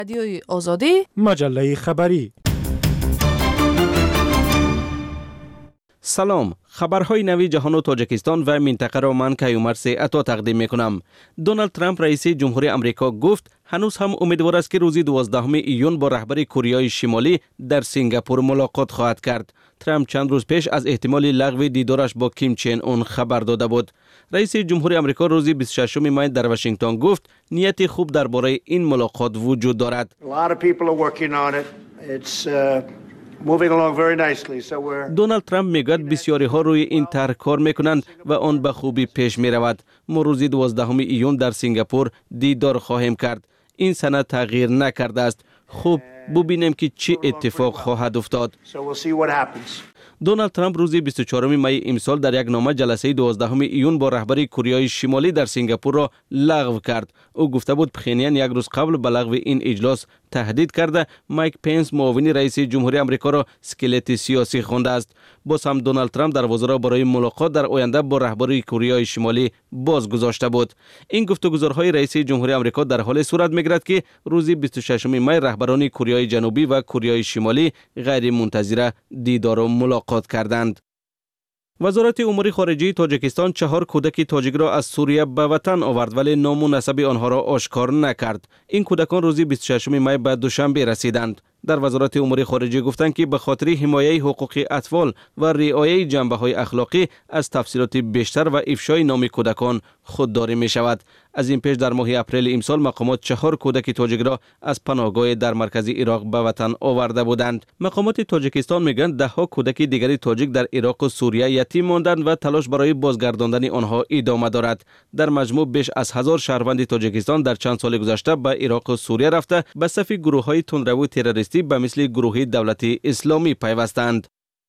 رادیوی آزادی، مجله خبری. سلام، خبرهای نوی جهان و تاجیکستان و منطقه را من کیومرث عطا تقدیم میکنم. دونالد ترامپ رئیس جمهوری آمریکا گفت هنوز هم امیدوار است که روز 12 ایون با رهبر کره شمالی در سنگاپور ملاقات خواهد کرد. ترامپ چند روز پیش از احتمال لغو دیدارش با کیم چین اون خبر داده بود. رئیس جمهوری آمریکا روز 26 می در واشنگتن گفت نیت خوب درباره این ملاقات وجود دارد. دونالد ترامپ میگوید بسیاری ها روی این طرح کار میکنند و آن به خوبی پیش می رود. ما روز 12 ایون در سنگاپور دیدار خواهیم کرد. این سند تغییر نکرده است. خوب ببینیم که چه اتفاق خواهد افتاد. دونالد ترامپ روز 24 می امسال در یک نامه جلسه 12 ایون با رهبر کره شمالی در سنگاپور را لغو کرد. او گفته بود پخینیان یک روز قبل به لغو این اجلاس تهدید کرده مایک پنس معاون رئیس جمهوری آمریکا را اسکلت سیاسی خوانده است. باز هم دونالد ترامپ دروازه را برای ملاقات در آینده با رهبر کره شمالی باز گذاشته بود. این گفتگوهای رئیس جمهوری آمریکا در حال صورت میگیرد که روز 26 می رهبران کره جنوبی و کره شمالی غیر منتظره دیدار و ملاقات کردند. وزارت امور خارجه تاجیکستان 4 کودک تاجیک را از سوریه به وطن آورد ولی نام و نسب آنها را آشکار نکرد. این کودکان روز 26 می به دوشنبه رسیدند. در وزارت امور خارجه گفتند که به خاطر حمایت حقوق اطفال و رعایت جنبه‌های اخلاقی از تفصیلات بیشتر و افشای نام کودکان خودداری می شود. از این پیش در ماه اپریل امسال مقامات 4 کودک تاجیک را از پناهگاه در مرکز عراق به وطن آورده بودند. مقامات تاجیکستان میگویند 10 کودک دیگری تاجیک در عراق و سوریه یتیم ماندند و تلاش برای بازگرداندن آنها ادامه دارد. در مجموع بیش از 1000 شهروند تاجیکستان در چند سال گذشته به عراق و سوریه رفته به صف گروه‌های تندرو تروریستی به مثل گروه دولت اسلامی پیوستند.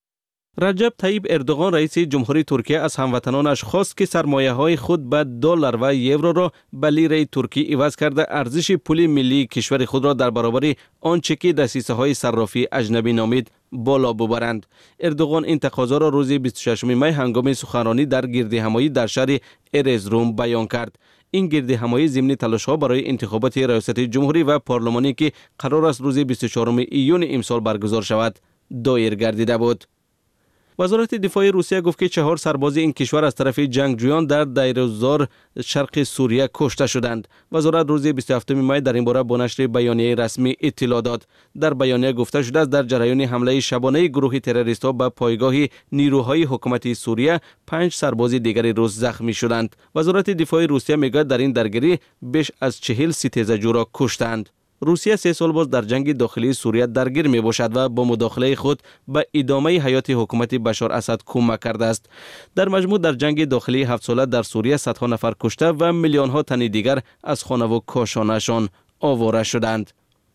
رجب طیب اردوغان رئیس جمهوری ترکیه از هموطنانش خواست که سرمایه‌های خود به دلار و یورو را به لیره ترکی عوض کرده ارزش پول ملی کشور خود را در برابر آنچه که دسیسه‌های صرافی اجنبی نامید بالا ببرند. اردوغان این تقاضا را روز 26 می هنگام سخنرانی در گردهمایی در شهر ارزروم بیان کرد. این گردهمایی ضمن تلاش‌ها برای انتخابات ریاست جمهوری و پارلمانی که قرار است روز 24 ایون امسال برگزار شود دایر گردیده بود. وزارت دفاع روسیه گفت که 4 سرباز این کشور از طرف جنگجویان در دیرزور شرق سوریه کشته شدند. وزارت روز 27 می در این باره با نشر بیانیه رسمی اطلاع داد. در بیانیه گفته شده است در جریان حمله شبانه گروه تروریست‌ها به پایگاه نیروهای حکومتی سوریه 5 سرباز دیگری روز زخمی شدند. وزارت دفاع روسیه میگوید در این درگیری بیش از 40 ستیزجو را کشتند. روسیه 3 سال باز در جنگ داخلی سوریه درگیر می باشد و با مداخله خود به ادامه حیات حکومت بشار اسد کمک کرده است. در مجموع در جنگ داخلی 7 ساله در سوریه صدها نفر کشته و میلیون ها تن دیگر از خانه و کاشانه‌شان آواره شدند.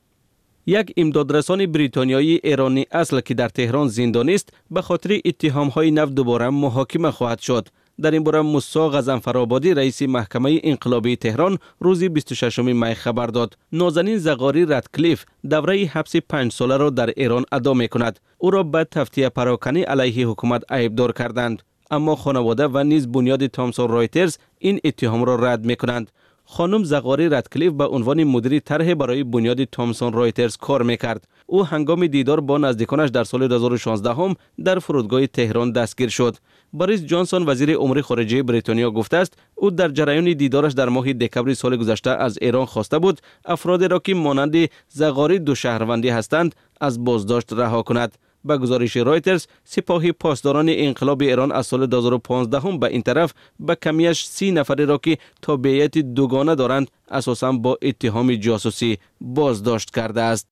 یک امدادرسان بریتانیایی ایرانی اصل که در تهران زندانی است به خاطر اتهام‌های نفت دوباره محاکمه خواهد شد. در این باره موسی غضنفرآبادی رئیس محکمه انقلابی تهران روز 26 می خبر داد. نازنین زغاری رادکلیف دوره حبس 5 ساله را در ایران ادا می کند. او را به تفتیه پراکنی علیه حکومت عیبدار کردند. اما خانواده و نیز بنیاد تامسون رایترز این اتهام را رد می کنند. خانم زغاری رادکلیف به عنوان مدیر طرح برای بنیاد تامسون رایترز کار میکرد. او هنگام دیدار با نزدیکانش در سال 2016 هم در فرودگاه تهران دستگیر شد. بوریس جانسون وزیر امور خارجه بریتانیا گفته است او در جریان دیدارش در ماه دکمبر سال گذشته از ایران خواسته بود افرادی را که مانند زغاری 2 شهروندی هستند از بازداشت رها کند. به گزارش رایترز سپاه پاسداران انقلاب ایران از سال 2015 هم به این طرف به کمیش 30 نفری را که تابعیت دوگانه دارند اساساً با اتهام جاسوسی بازداشت کرده است.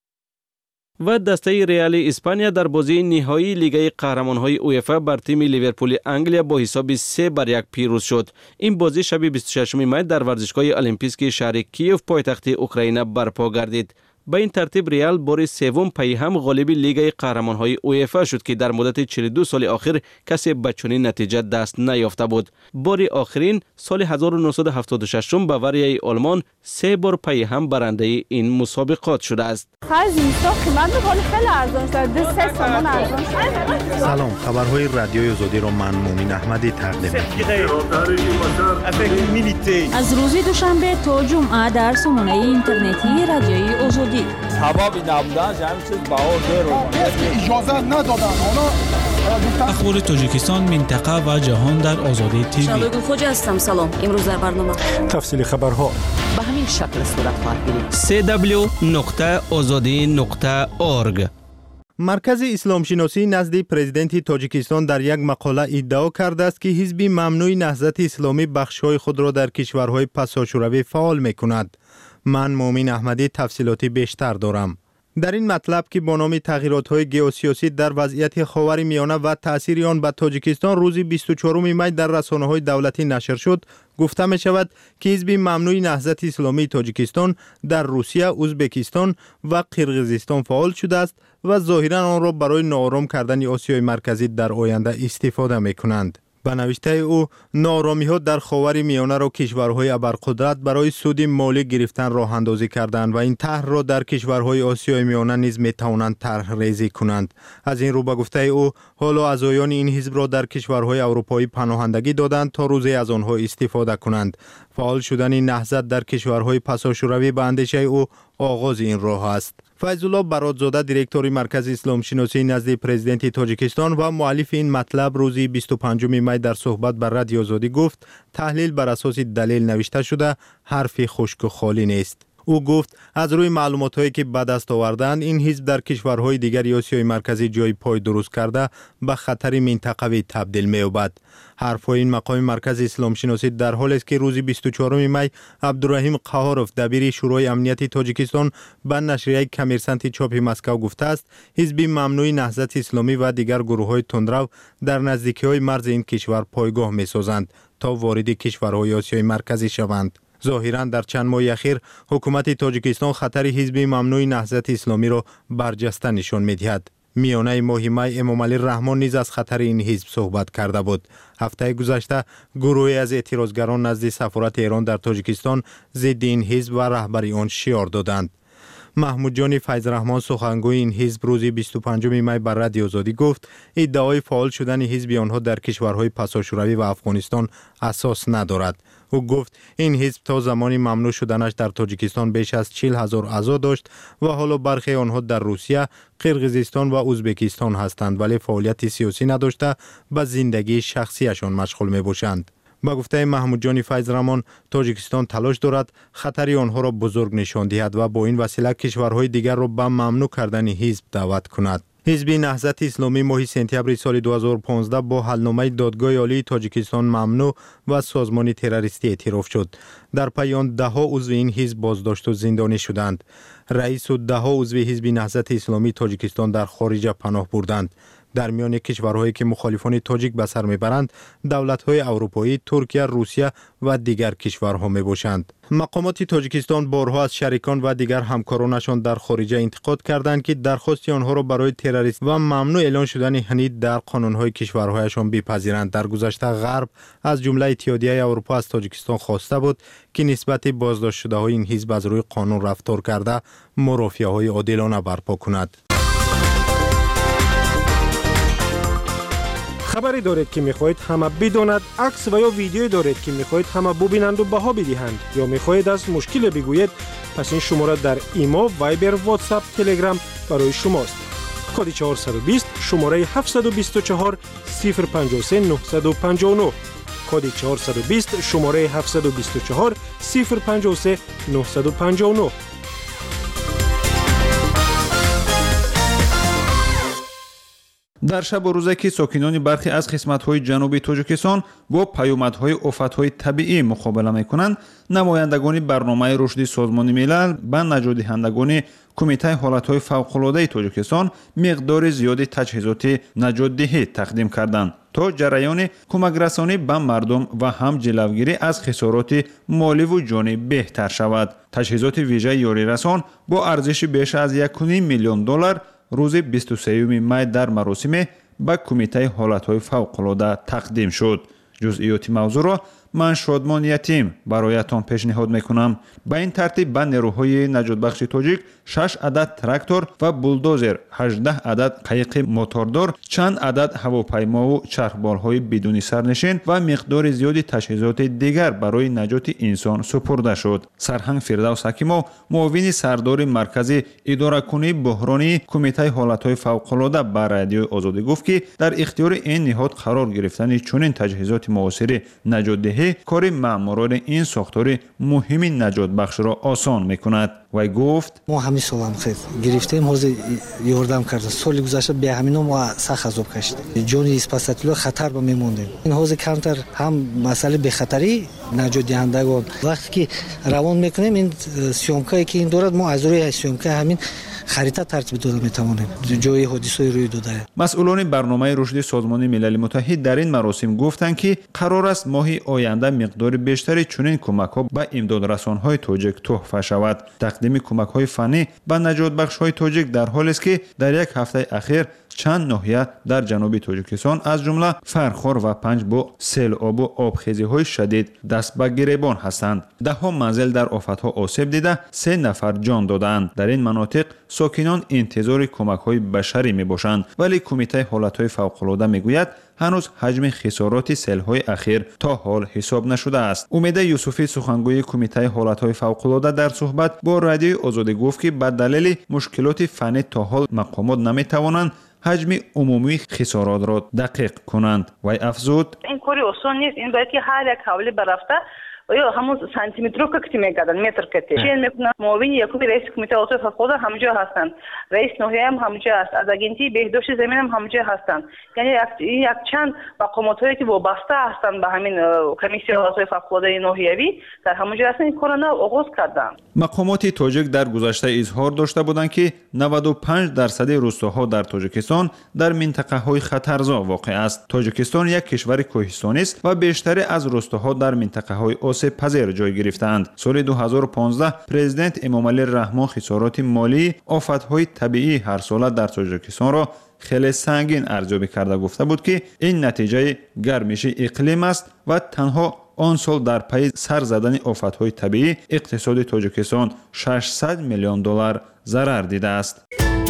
و دسته ریال اسپانیا در بازی نهایی لیگ قهرمان‌های اوئفا بر تیم لیورپول انگلیا با حساب 3-1 پیروز شد. این بازی شب 26 می در ورزشگاه المپیک شهر کیف پایتخت اوکراین برپا گردید. به این ترتیب ریال بار سوم پی هم غالب لیگ قهرمان‌های اوئفا شد که در مدت 42 سال اخیر کسی به چنین نتیجه دست نیافته بود. بار آخرین سال 1976 باوریای آلمان 3 بار پی هم برنده این مسابقات شده است. سلام، خبرهای رادیوی آزادی را من مومن احمدی تقدیم می‌کنم. از روز دوشنبه تا جمعه در سامانه اینترنتی رادیوی آزادی زندگی. سبب نبودنش همین چیز بهار دیر اجازه ندادن اخبار تاجیکستان، منطقه و جهان در آزادی تیوی. شادوگل خوجا هستم. سلام. امروز در برنامه تفصیل خبرها به همین شکل صورت خواهد گرفت. www.azadi.org. مرکز اسلام شناسی نزد پرزیدنت تاجیکستان در یک مقاله ادعا کرده است که حزب ممنوع نهضت اسلامی بخش‌های خود را در کشورهای پساشوروی فعال می‌کند. من مومن احمدی تفصیلاتی بیشتر دارم. در این مطلب که با نام تغییرات‌های ژئوسیاسی در وضعیت خاورمیانه و تأثیر آن بر تاجیکستان روز 24 می در رسانه‌های دولتی نشر شد، گفته می شود که حزب ممنوع نهضت اسلامی تاجیکستان در روسیه، ازبکستان و قرقیزستان فعال شده است و ظاهراً آن را برای ناآرام کردن آسیای مرکزی در آینده استفاده می کنند. به نوشته او، ناآرامی‌ها در خاورمیانه را کشورهای ابرقدرت برای سود مالی گرفتن راه اندازی کردند و این طرح را در کشورهای آسیای میانه نیز می‌توانند طرح ریزی کنند. از این رو به گفته او، حالا اعضایان این حزب را در کشورهای اروپایی پناهندگی دادند تا روزی از آنها استفاده کنند. فعال شدن نهضت در کشورهای پساشوروی به اندیشه او آغاز این راه است. فیض الله برادزاده، دیرکتور مرکز اسلام شناسی نزد پرزیدنت تاجیکستان و مؤلف این مطلب، روز 25 می در صحبت بر رادیو آزادی گفت تحلیل بر اساس دلیل نوشته شده، حرفی خشک و خالی نیست. او گفت از روی معلومات‌هایی که به دست آوردند، این حزب در کشورهای دیگر آسیای مرکزی جای پای درست کرده به خطر منطقوی تبدیل می‌یابد. حرف‌های این مقام مرکز اسلام شناسی در حالی است که روز 24 می عبدالرحیم قهاروف، دبیر شورای امنیت تاجیکستان، به نشریه کمیرسنت چاپ مسکو گفته است حزب ممنوع نهضت اسلامی و دیگر گروه‌های تندرو در نزدیکی‌های مرز این کشور پایگاه می‌سازند تا وارد کشورهای آسیای مرکزی شوند. ظاهراً در چند ماه اخیر حکومت تاجیکستان خطر حزب ممنوع نهضت اسلامی را برجسته نشان می‌دهد. میانه ماه می امام علی رحمان نیز از خطر این حزب صحبت کرده بود. هفته گذشته گروهی از اعتراضگران نزد سفارت ایران در تاجیکستان ضد این حزب و رهبری آن شعار دادند. محمود جان فیض رحمان، سخنگوی این حزب، روز 25 می بر رادیو آزادی گفت ادعای فعال شدن حزب آنها در کشورهای پساشوروی و افغانستان اساس ندارد. او گفت این حزب تا زمانی ممنوع شدنش در تاجیکستان بیش از 40,000 اعضا داشت و حالا برخی آنها در روسیه، قرقیزستان و ازبکستان هستند، ولی فعالیت سیاسی نداشته به زندگی شخصیشان مشغول می باشند. با گفته محمود جان فیض رحمان، تاجیکستان تلاش دارد خطری آنها را بزرگ نشان دهد و با این وسیله کشورهای دیگر را به ممنوع کردن حزب دعوت کند. حزب نهضت اسلامی ماه سپتامبر سال 2015 با حلنامه دادگاه عالی تاجیکستان ممنوع و سازمان تروریستی اعتراف شد. در پی آن ده‌ها عضو این حزب بازداشت و زندانی شدند. رئیس و ده‌ها عضو حزب نهضت اسلامی تاجیکستان در خارج پناه بردند. در میان کشورهایی که مخالفان تاجیک به سر میبرند، دولت‌های اروپایی، ترکیه، روسیه و دیگر کشورها میباشند. مقامات تاجیکستان بارها از شریکان و دیگر همکارانشان در خارج انتقاد کردند که درخواست آنها را برای تروریست و ممنوع اعلان شدن هنید در قانون‌های کشورهایشان بپذیرند. در گذشته غرب از جمله اتحادیه اروپا از تاجیکستان خواسته بود که نسبت بازداشت شده‌های این حزب از روی قانون رفتار کرده مرافعه‌های عادلانه برپا کند. خبری دارید که میخواهید همه بداند، عکس و یا ویدیویی دارید که میخواهید همه ببینند و بها بدهند، یا میخواهید از مشکل بگویید، پس این شماره در ایما، وایبر، واتساپ، تلگرام برای شماست. کد 420 شماره 724 053 959. کد 420 شماره 724 053 959. در شب و روزه که ساکنان برخی از قسمت‌های جنوبی تاجیکستان با پیامدهای آفت‌های طبیعی مقابله می‌کنند، نمایندگان برنامه رشد سازمان ملل به نجات دهندگان کمیته حالت‌های فوق‌العاده تاجیکستان مقدار زیادی تجهیزات نجات‌دهی تقدیم کردند تا جریان کمک‌رسانی به مردم و هم جلوگیری از خسارات مالی و جانی بهتر شود. تجهیزات ویژه یاری رسان با ارزش بیش از 1.5 میلیون دلار روز 23 می در مراسم به کمیته حالت‌های فوق‌العاده تقدیم شد. جزئیات موضوع را من شادمان یتیم برایتان پیشنهاد میکنم. به این ترتیب به نیروهای نجات بخش تاجیک 6 عدد تراکتور و بولدوزر، 18 عدد قایق موتوردار، چند عدد هواپیما و چرخبالهای بدون سرنشین و مقدار زیادی تجهیزات دیگر برای نجات انسان سپرده شد. سرهنگ فردوس حکیمov معاون سردار مرکزی اداره‌کنی بحرانی کمیته حالت‌های فوق‌العاده به رادیوی آزادی گفت که در اختیار این نهاد قرار گرفتن چنین تجهیزات معاصر نجات‌دهی کار ماموران این ساختار مهم نجات بخش را آسان می‌کند. و گفت ما همین سال هم خیلی گرفتیم، حاضر یاردم کردن. سال گذشته به همین ما سخت عذاب کشیدیم، جون اسپاساتلو خطر با میموندیم. این حوض کمتر هم مسئله به خطری نجات دهندگان وقتی که روان میکنیم این سیومکایی که این دارد ما از روی سیومکای همین خریطه ترتیب داده میتوانیم جای حادثه روی داده. مسئولان برنامه رشد سازمان ملل متحد در این مراسم گفتند که قرار است ماه آینده مقدار بیشتری چنین کمک‌ها به امدادرسان‌های تاجیک تحفه شود. تقدیم کمک‌های فنی به نجات بخش‌های تاجیک در حالی است که در یک هفته اخیر چند ناحیه در جنوب تاجیکستان از جمله فرخار و پنج با سیلاب و آبخیزی‌های شدید دست به گریبان هستند. ده‌ها منزل در آفت‌ها آسیب دیده 3 نفر جان دادند. در این مناطق ساکنان انتظار کمک‌های بشری می‌باشند، ولی کمیته حالت‌های فوق‌العاده می‌گوید هنوز حجم خسارات سیل‌های اخیر تا حال حساب نشده است. امید یوسفی سخنگوی کمیته حالت‌های فوق‌العاده در صحبت با رادیوی آزادی گفت که به دلیل مشکلات فنی تا حال مقامات نمی‌توانند حجم عمومی خسارات را دقیق کنند. و افزود این کاری آسان نیست. این باید که هر یک حوالی برفته و یا همون سانتیمتر رو کتی میکردن متر کتی چین میکنن. معاون یکمی رئیس کمیته عاطف فوق‌العاده همونجا هستند، رئیس ناحیه هم همونجا است، از اگنتی بهداشت زمین هم همونجا هستند. یعنی یک چند مقامات هایی که وابسته هستند به همین کمیسیون عاطف فوق‌العاده ناحیوی در همونجا هستند این کارو آغاز کردن. مقامات تاجیک در گذشته اظهار داشته بودند که 95% روستاها در تاجیکستان در منطقه های خطرزا واقع است. تاجیکستان یک کشور کوهستانی است و بیشتر از روستاها در منطقه های آسیب پذیر جای گرفتند. سال 2015 پرزیدنت امامعلی رحمان خسارات مالی آفت‌های طبیعی هر ساله در تاجیکستان را خیلی سنگین ارزیابی کرده گفته بود که این نتیجه گرمش اقلیم است و تنها آن سال در پی سر زدن آفت‌های طبیعی اقتصاد تاجیکستان 600 میلیون دلار ضرر دیده است.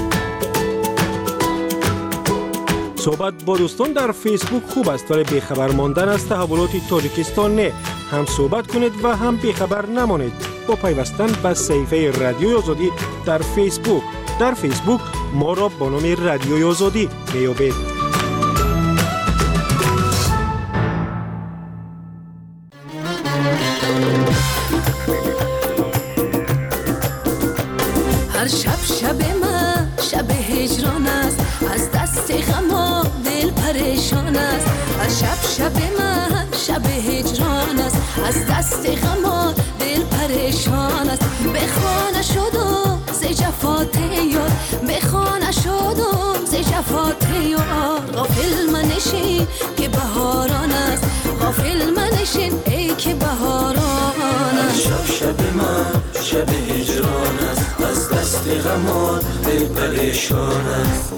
صحبت با دوستان در فیسبوک خوب است ولی بیخبر ماندن از تحولات تاجیکستان نه. هم صحبت کنید و هم بیخبر نمانید با پیوستن به صفحه رادیوی آزادی در فیسبوک. در فیسبوک ما را با نام رادیوی آزادی میابید. هر شب من شب هجران است، از دست غم دل پریشان است. هر شب من شب هجران است، از دست غم دل پریشان است. بخوانه شدم ز جفات یار، بخوانه شدم ز جفات یار. غافل منشین که بهاران است، غافل منشین ای که بهاران است. شب من شب هجران است، از دست غم دل پریشان است.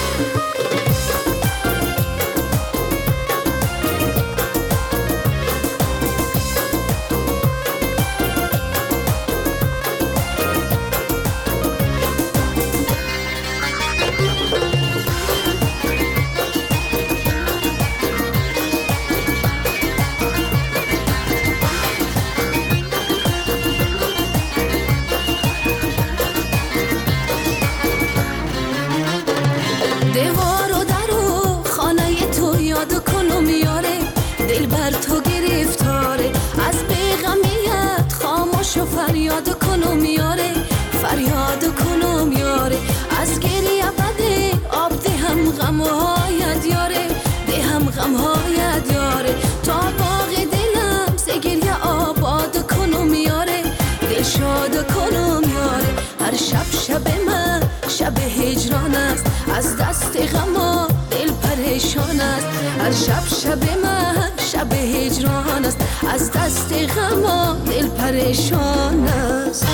فریاد کنم یاره، فریاد کنم یاره. از گریه بده آب دهم غمهایت یاره، دهم غمهایت یاره. تا باغ دلم ز گریه آباد کنم یاره، دل شاد کنم یاره. هر شب من شب هجران است، از دست غم دل پریشان است. هر شب من شب هجران است، از دست غم دل پریشان است.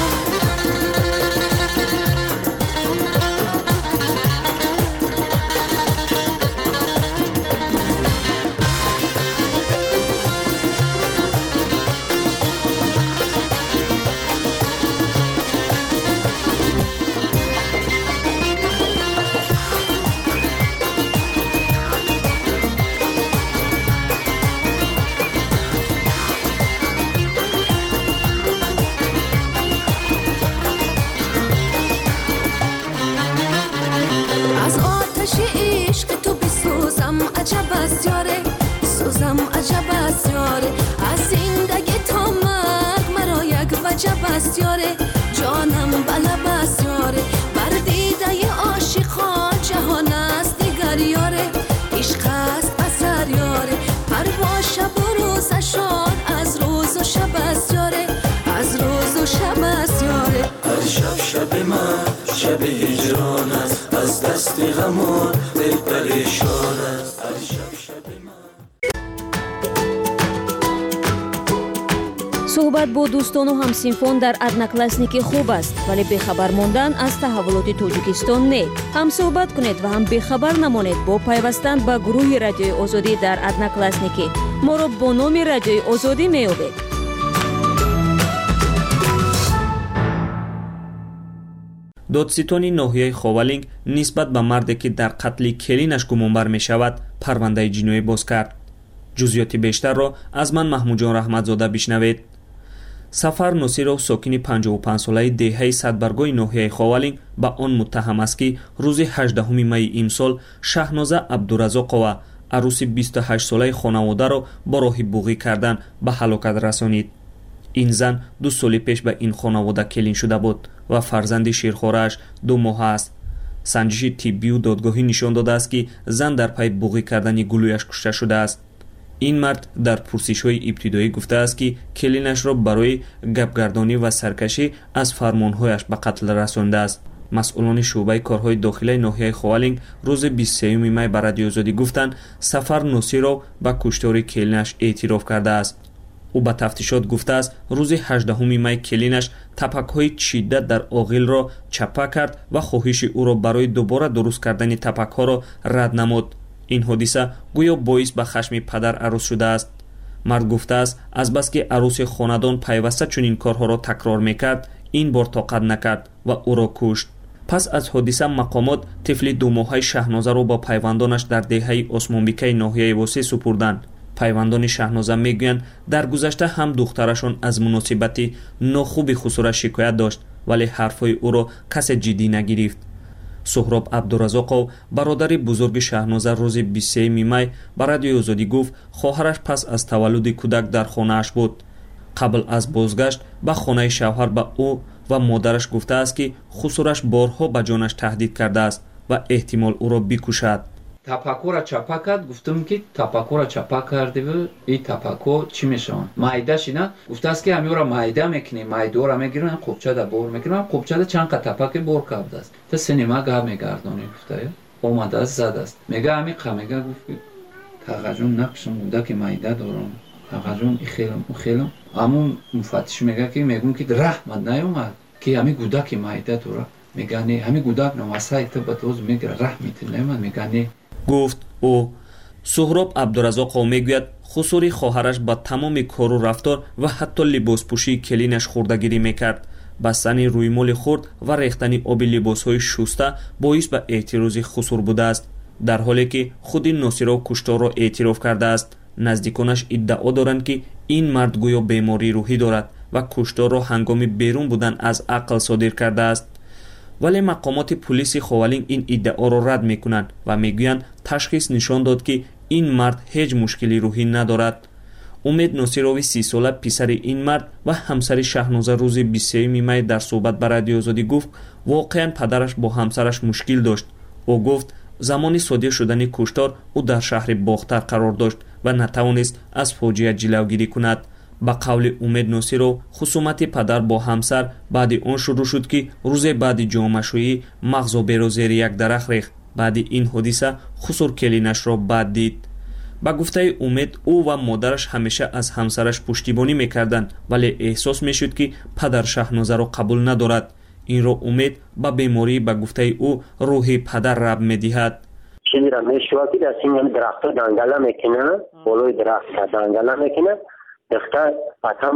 است یاره جانم بلب است یاره بر دیده عاشقان جهان است دیگر یاره عشق است بسر یاره پروا شب و روزشان از روز و شب است یاره از روز و شب است یاره هر شب شب من شب هجران است از دست غمان دل پریشان است هر شب شب суҳбат бо дӯстону ҳамсинфон дар одноклассники хуб аст вале бехабар мондан аз таҳаввулоти тоҷикистон не ҳамсуҳбат кунед ва ҳам бехабар намонед бо пайвастан ба гурӯҳи радиои озодӣ дар одноклассники моро бо номи радиои озодӣ меёбед. додситони ноҳияи ховалинг нисбат ба марде ки дар қатли келинаш гумонбар мешавад парвандаи ҷиноӣ боз кард. ҷузъиёти бештарро аз ман маҳмудҷон раҳматзода бишнавед. сафар носиров сокини 55-солаи деҳаи садбаргоҳи ноҳияи ховалинг ба он муттаҳам аст ки рӯзи 18 майи имсол шаҳноза абдуразоқова арӯси 28-солаи хонаводаро бо роҳи буғӣ кардан ба ҳалокат расонид. ин зан 2 соли пеш ба ин хонавода келин шуда буд ва фарзанди ширхорааш 2 моҳа аст. санҷиши тиббию додгоҳӣ нишон додааст ки зан дар пайи буғӣ кардани гулӯяш кушта шудааст. ин мард дар пурсишҳои ибтидоӣ гуфтааст ки келинашро барои гапгардонӣ ва саркашӣ аз фармонҳояш ба қатл расонидааст. масъулони шуъбаи корҳои дохилаи ноҳияи ховалинг рӯзи 23 май ба радиоозодӣ гуфтанд сафар носиров ба куштори келинаш эътироф кардааст. ӯ ба тафтишот гуфтааст рӯзи 18 май келинаш тапакҳои чида дар оғилро чапа кард ва хоҳиши ӯро барои дубора дуруст кардани тапакҳоро рад намуд. ин ҳодиса гӯё боис ба хашми падар арӯз шудааст. мард гуфтааст азбаски арӯси хонадон пайваста чунин корҳоро такрор мекард ин бор тоқат накард ва ӯро кушт. пас аз ҳодиса мақомот тифли 2 моҳаи шаҳнозаро бо пайвандонаш дар деҳаи осмонбикаи ноҳияи восеъ супурданд. пайвандони шаҳноза мегӯянд дар гузашта ҳам духтарашон аз муносибати нохуби хусура шикоят дошт вале ҳарфҳои ӯро касе ҷиддӣ нагирифт. суҳроб абдуразоқов бародари бузурги шаҳноза рӯзи 23 май ба радиои озодӣ гуфт хоҳараш пас аз таваллуди кӯдак дар хонааш буд. қабл аз бозгашт ба хонаи шавҳар ба ӯ ва модараш гуфтааст ки хусураш борҳо ба ҷонаш таҳдид кардааст ва эҳтимол ӯро бикушад. тапакура чапа кард гуфтам ки тапакура чапа кардиву и тапаку чӣ мешаванд майдаш ина гуфтааст ки ҳамиёра майда мекунем майдора мегирам қупчада бор мекунам қупчада чанд қа тапаки бор кардааст та синема гап мегардонӣ гуфтая омадааст задааст мега ҳами қа мега гуфт тағаҷон нақшам гудаки майда дорам тағаҷон ихелам ухелам амун муфаттиш мега ки мегум ки раҳмат наёмад ки ҳами гудаки майда дора мега не ҳами гудак намасайта ба доз мегира раҳмити наёмад мега не гуфт ӯ. суҳроб абдуразоқов мегӯяд хусури хоҳараш ба тамоми кору рафтор ва ҳатто либоспӯшии келинаш хурдагирӣ мекард. бастани рӯймоли хурд ва рехтани оби либосҳои шуста боис ба эътирози хусур будааст дар ҳоле ки худи носиров кушторро эътироф кардааст. наздиконаш иддао доранд ки ин мард гӯё бемории рӯҳӣ дорад ва кушторро ҳангоми берун будан аз ақл содир кардааст. вале мақомоти пулиси ховалинг ин иддаоро рад мекунанд ва мегӯянд ташхис нишон дод ки ин мард ҳеҷ мушкили рӯҳӣ надорад. умед носирови 30 сола писари ин мард ва ҳамсари шаҳноза рӯзи 23 май дар суҳбат ба радиоозодӣ гуфт воқеан падараш бо ҳамсараш мушкил дошт. ӯ гуфт замони содир шудани куштор ӯ дар шаҳри бохтар қарор дошт ва натавонист аз фоҷиа ҷилавгирӣ кунад. ба қавли умед носиров хусумати падар бо ҳамсар баъди он шурӯъ шуд ки рӯзе баъди ҷомашӯӣ мағзоберо зери як дарахт рехт. баъди ин ҳодиса хусур келинашро бад дид. ба гуфтаи умед ӯ ва модараш ҳамеша аз ҳамсараш пуштибонӣ мекарданд вале эҳсос мешуд ки падар шаҳнозаро қабул надорад. инро умед ба беморӣ ба гуфтаи ӯ рӯҳи падар раб медиҳад. чизира мешавад ки дар синни дарахтҳо дангала мекунад болои дарахт дангала мекунад духтар атам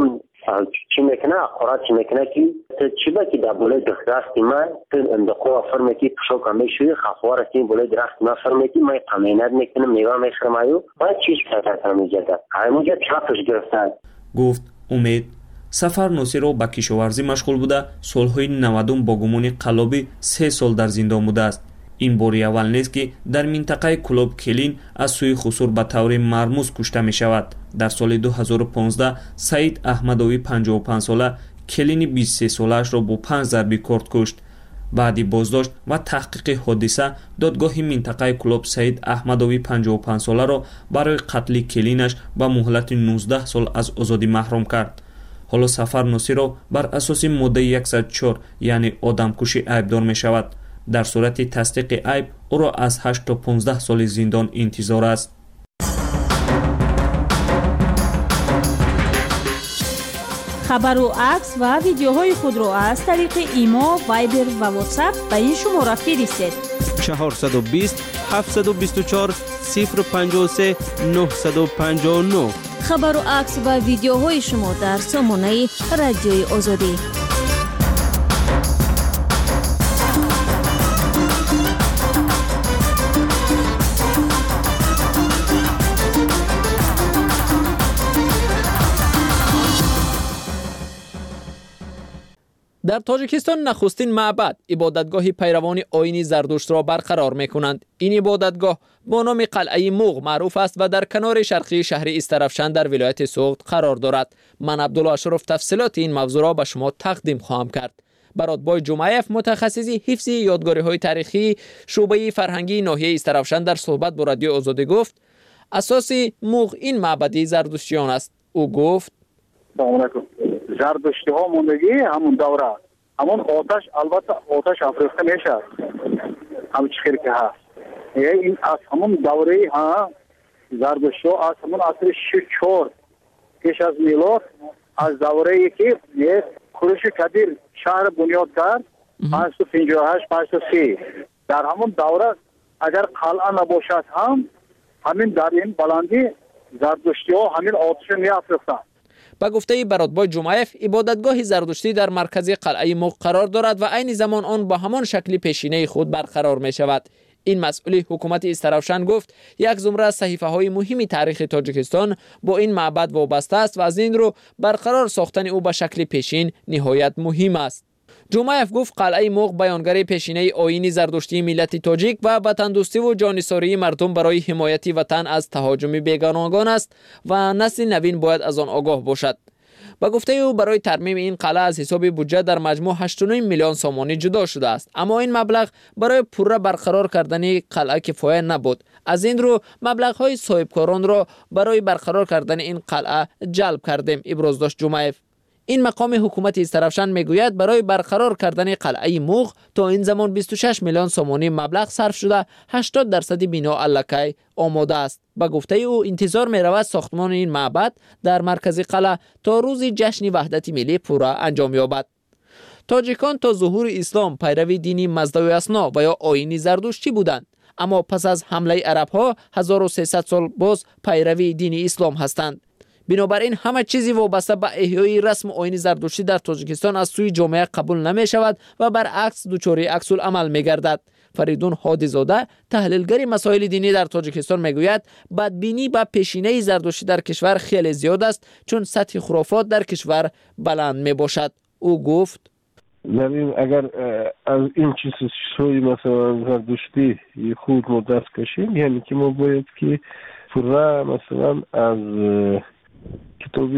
чӣ мекуна ақорат чӣ мекуна ки чӣ ба ки дар болои дарахти ман ту индиқо фарме ки пушока мешӯи хахвар астин болои дарахти ман фарме ки ман қаменат мекунам мева мехӯрмаю ва чиз кардам меҷада ҳаминҷа чапш гирифтанд гуфт умед. сафар носиров ба кишоварзӣ машғул буда солҳои 90 бо гумони қаллобӣ 3 сол дар зиндон будааст. ин бори аввал нест ки дар минтақаи кӯлоб келин аз сӯи хусур ба таври мармуз кушта мешавад. дар соли 2015 саид аҳмадови 55 сола کلین 23 سالش را با 5 ضربه کارت کشت. بعدی بازداشت و تحقیق حادثه دادگاه منطقه کلوب سعید احمدوی 55 ساله را برای قتل کلینش به مهلت 19 سال از آزادی محروم کرد. حالا سفر نوسی را بر اساس ماده 104 یعنی آدمکشی عیبدار می شود. در صورت تصدیق عیب او را از 8 تا 15 سال زندان انتظار است. خبر و عکس و ویدیوهای خود را از طریق ایما، وایبر و واتساپ به این شماره فرستید. 420 724 053 959. خبر و عکس و ویدیوهای شما در سامانه رادیوی آزادی. در تاجیکستان نخستین معبد عبادتگاه پیروان آیین زردشت را برقرار می‌کنند. این عبادتگاه با نام قلعه موغ معروف است و در کنار شرقی شهر استرافشان در ولایت سوغد قرار دارد. من عبدالله اشرف تفصیلات این موضوع را به شما تقدیم خواهم کرد. برادبای جمعیف متخصص حفظ یادگاری‌های تاریخی شعبه فرهنگی ناحیه استرافشان در صحبت با رادیو آزادی گفت اساس موغ این معبد زردشتیان است. او گفت زردشتی ها موندگی همون دوره همون آتش البته آتش افروخته میشه همون چخیر که هست این از همون دوره ها زردشتی ها از همون عصر 4 پیش از میلاد از دوره ای که کوروش کبیر شهر بنیاد کرد 558 530 در همون دوره اگر قلعه نباشد هم همین در این بلندی زردشتی ها همین آتش می افروختند. با گفته برادبای جمعیف عبادتگاه زردشتی در مرکز قلعه موغ قرار دارد و عین زمان آن با همان شکل پیشینه خود برقرار می شود. این مسئول حکومت استرافشان گفت یک زمره از صحیفه های مهمی تاریخ تاجیکستان با این معبد وابسته است و از این رو برقرار ساختن او به شکل پیشین نهایت مهم است. جمعیف گفت قلعه موغ بیانگر پیشینه آیین زردشتی ملت تاجیک و وطندوستی و جانساری مردم برای حمایت وطن از تهاجم بیگانگان است و نسل نوین باید از آن آگاه باشد. با گفته او برای ترمیم این قلعه از حساب بودجه در مجموع 8.9 میلیون سومانی جدا شده است، اما این مبلغ برای پوره برقرار کردن قلعه کفایه نبود. از این رو مبلغ‌های صاحبکاران را برای برقرار کردن این قلعه جلب کردیم، ابراز داشت جمعیف. این مقام حکومت استرافشان میگوید برای برقرار کردن قلعه موغ تا این زمان 26 میلیون سومانی مبلغ صرف شده، 80% بنا الکی آماده است. با گفته او انتظار می رود ساختمان این معبد در مرکز قلعه تا روز جشن وحدت ملی پورا انجام یابد. تاجیکان تا ظهور اسلام پیروی دینی مزدوی اسنا و یا آیین زردشتی بودند، اما پس از حمله عرب ها 1300 سال باز پیروی دین اسلام هستند. بنابراین همه چیزی وابسته به احیای رسم آیین زردشتی در تاجیکستان از سوی جامعه قبول نمی شود و برعکس دچار عکس العمل می گردد. فریدون هادیزاده تحلیلگر مسائل دینی در تاجیکستان میگوید بدبینی به پیشینه زردشتی در کشور خیلی زیاد است چون سطح خرافات در کشور بلند می باشد. او گفت اگر از این چیزهای مثلا زردشتی خود ما دست کشیم، یعنی که ما باید که پورا مثلا از کتاب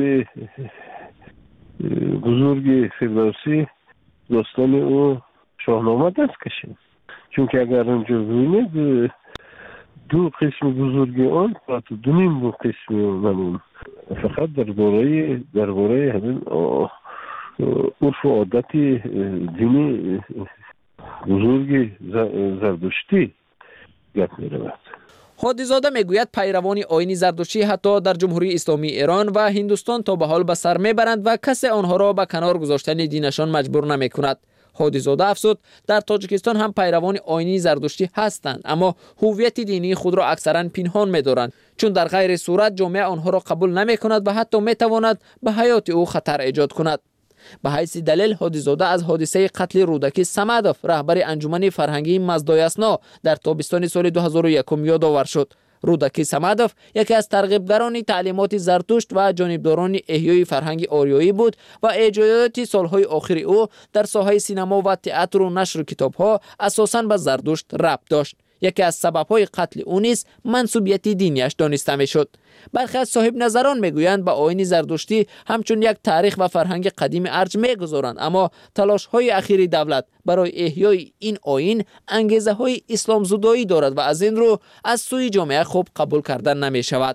بزرگ فردوسی داستان او شاهنامه دست کشیم، چون که اگر اونجا ببینید دو قسم بزرگ آن و دو نیم قسم اون فقط درباره همین عرف و عادت دینی بزرگ زردشتی گپ می‌رود. هادیزاده میگوید پیروان آیین زردشتی حتی در جمهوری اسلامی ایران و هندوستان تا به حال به سر میبرند و کسی آنها را به کنار گذاشتن دینشان مجبور نمیکند. هادیزاده افزود در تاجیکستان هم پیروان آیین زردشتی هستند، اما هویت دینی خود را اکثرا پنهان می‌دارند، چون در غیر صورت جامعه آنها را قبول نمی‌کند و حتی می‌تواند به حیات او خطر ایجاد کند. به حیث دلیل هادیزاده از حادثه قتل رودکی سمدوف رهبر انجمن فرهنگی مزدای اسنا در تابستان سال 2001 یادآور شد. رودکی سمدوف یکی از ترغیبگران تعلیمات زرتشت و جانبداران احیای فرهنگ آریایی بود و ایجادات سالهای آخر او در ساحه سینما و تئاتر و نشر کتاب‌ها اساساً به زرتشت ربط داشت. یکی از سبب‌های قتل او نیز منسوبیت دینیش دانسته می‌شد. برخی از صاحب نظران میگویند به آیین زردشتی همچون یک تاریخ و فرهنگ قدیم ارج میگذارند، اما تلاش‌های اخیر دولت برای احیای این آیین انگیزه‌های اسلام زدایی دارد و از این رو از سوی جامعه خوب قبول کردن نمی‌شود.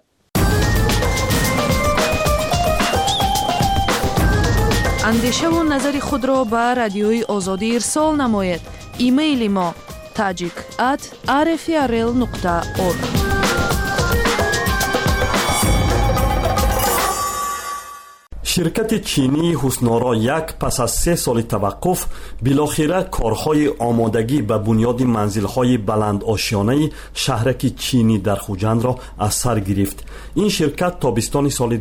اندیشه و نظر خود را به رادیوی آزادی ارسال نماید. ایمیل ما tajik@rfrl.org. شرکت چینی حسنارا یک پس از 3 سال توقف بالاخره کارهای آمادگی به بنیاد منزل‌های بلند آشیانه شهرک چینی در خوجند را از سر گرفت. این شرکت تابستان سال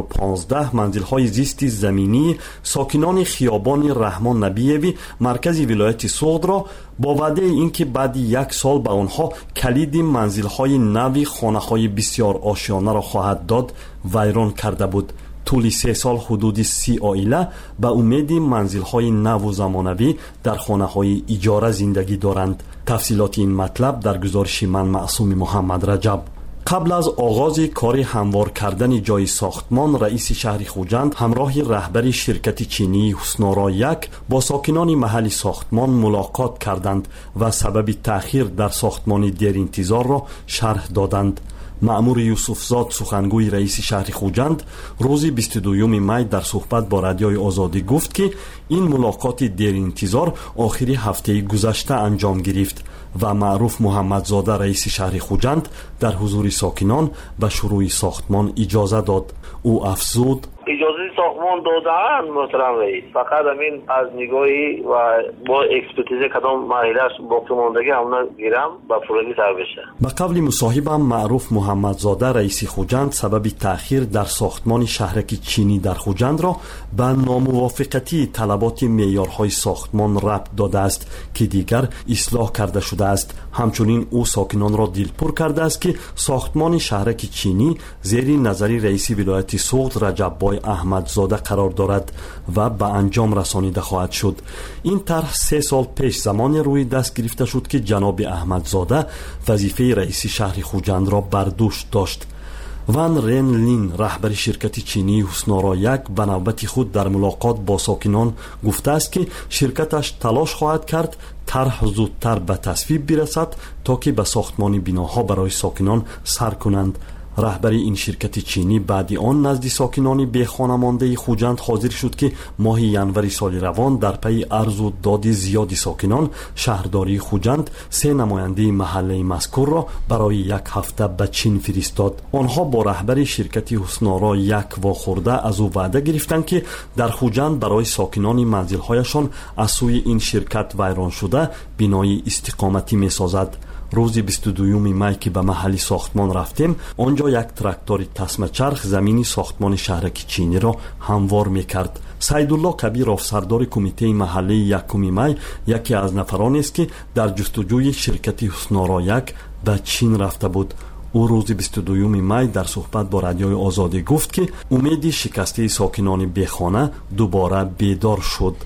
2015 منزل‌های زیستی زمینی ساکنان خیابان رحمان نبیوی مرکز ولایت سوغد را با وعده اینکه بعد 1 سال به آنها کلید منزل‌های نوی خانه‌های بسیار آشیانه را خواهد داد ویران کرده بود. طول 3 سال حدود 30 عائله به امید منزل‌های نو و زمانوی در خانه‌های اجاره زندگی دارند. تفصیلات این مطلب در گزارش من معصوم محمد رجب. قبل از آغاز کار هموار کردن جای ساختمان، رئیس شهر خوجند همراه رهبر شرکت چینی حسنارا یک با ساکنان محل ساختمان ملاقات کردند و سبب تأخیر در ساختمان دیر انتظار را شرح دادند. مأمور یوسفزاد سخنگوی رئیس شهر خوجند روز 22 می در صحبت با رادیوی آزادی گفت که این ملاقات دیر انتظار آخری هفته گذشته انجام گرفت و معروف محمدزاده رئیس شهر خوجند در حضور ساکنان به شروع ساختمان اجازه داد. او افزود: اجازه ساختمان دادن محترم رئیس، فقط همین از نگاهی و با اکسپرتیز کدام مرحلهش باقی ماندگی همونا گیرم با پروژه سر بشه. به قول مصاحبم معروف محمدزاده رئیس خوجند سبب تأخیر در ساختمان شهرک چینی در خوجند را به ناموافقتی طلبات معیارهای ساختمان ربط داده است که دیگر اصلاح کرده شده است. همچنین او ساکنان را دلپور کرده است که ساختمان شهرک چینی زیر نظر رئیس ولایت سوغد رجب بای احمدزاده قرار دارد و به انجام رسانیده خواهد شد. این طرح 3 سال پیش زمان روی دست گرفته شد که جناب احمدزاده وظیفه رئیس شهر خوجند را بر دوش داشت. وان رن لین رهبر شرکت چینی حسنارا یک به نوبت خود در ملاقات با ساکنان گفته است که شرکتش تلاش خواهد کرد طرح زودتر به تصویب برسد تا که به ساختمان بناها برای ساکنان سر کنند. رهبر این شرکت چینی بعد آن نزد ساکنان بی خانه مانده خوجند حاضر شد که ماه ینوری سال روان در پی عرض و داد زیاد ساکنان شهرداری خوجند 3 نماینده محله مذکور را برای 1 هفته به چین فرستاد. آنها با رهبر شرکت حسنارا یک واخورده از او وعده گرفتند که در خوجند برای ساکنان منزل‌هایشان از سوی این شرکت ویران شده بنای استقامتی می‌سازد. روز 22 می که به محل ساختمان رفتیم، آنجا یک تراکتور تسمه چرخ زمینی ساختمان شهرک چینی را هموار میکرد. سیدالله کبیر افسردار کمیته محله 1 می یکی از نفرانی است که در جستجوی شرکت حسنارا یک به چین رفته بود. او روز 22 می در صحبت با رادیوی آزادی گفت که امید شکسته ساکنان بیخانه دوباره بیدار شد.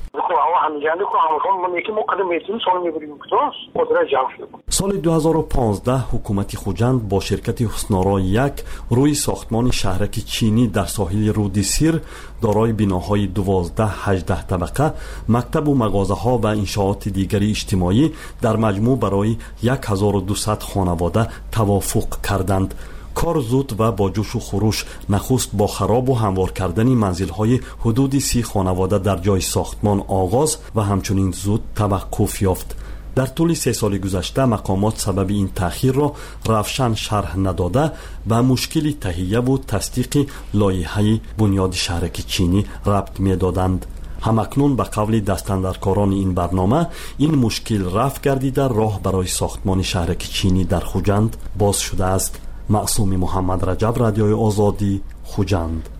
سال 2015 حکومت خوجند با شرکت حسنارا یک روی ساختمان شهرک چینی در ساحل رود سیر دارای بناهای 12-18 طبقه، مکتب و مغازه ها و انشاءات دیگری اجتماعی در مجموع برای 1200 خانواده توافق کردند. کار زود و با جوش و خروش نخست با خراب و هموار کردن منزل‌های حدود 30 خانواده در جای ساختمان آغاز و همچنین زود توقف یافت. در طول 3 سال گذشته مقامات سبب این تأخیر را روشن شرح نداده و مشکل تهیه و تصدیق لایحه بنیاد شهرک چینی ربط می‌دادند. همکنون به قول دستاندرکاران این برنامه این مشکل رفع گردیده راه برای ساختمان شهرک چینی در خوجند باز شده است. معصوم محمد رجب، رادیوی آزادی، خوجند.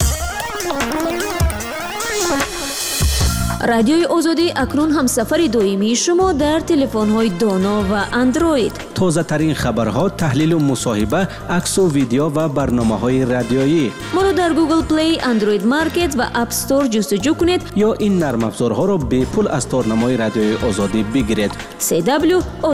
رادیوی آزادی اکنون هم سفر دائمی شما در تلفن‌های دانا و اندروید. تازه ترین خبرها، تحلیل و مصاحبه، عکس و ویدیو و برنامه‌های رادیویی. ما رو در گوگل پلی، اندروید مارکت و اپ استور جستجو کنید یا این نرم افزارها را به پول از تارنمای رادیوی آزادی بگیرید. CW